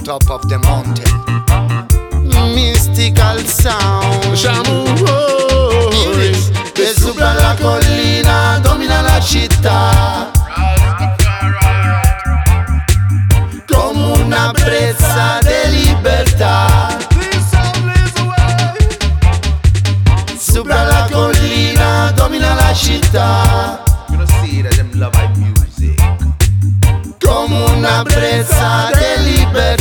top of the mountain. Mystical sound. E sopra la collina domina la città, come una brezza di libertà. Sopra la collina domina la città, come una brezza di libertà.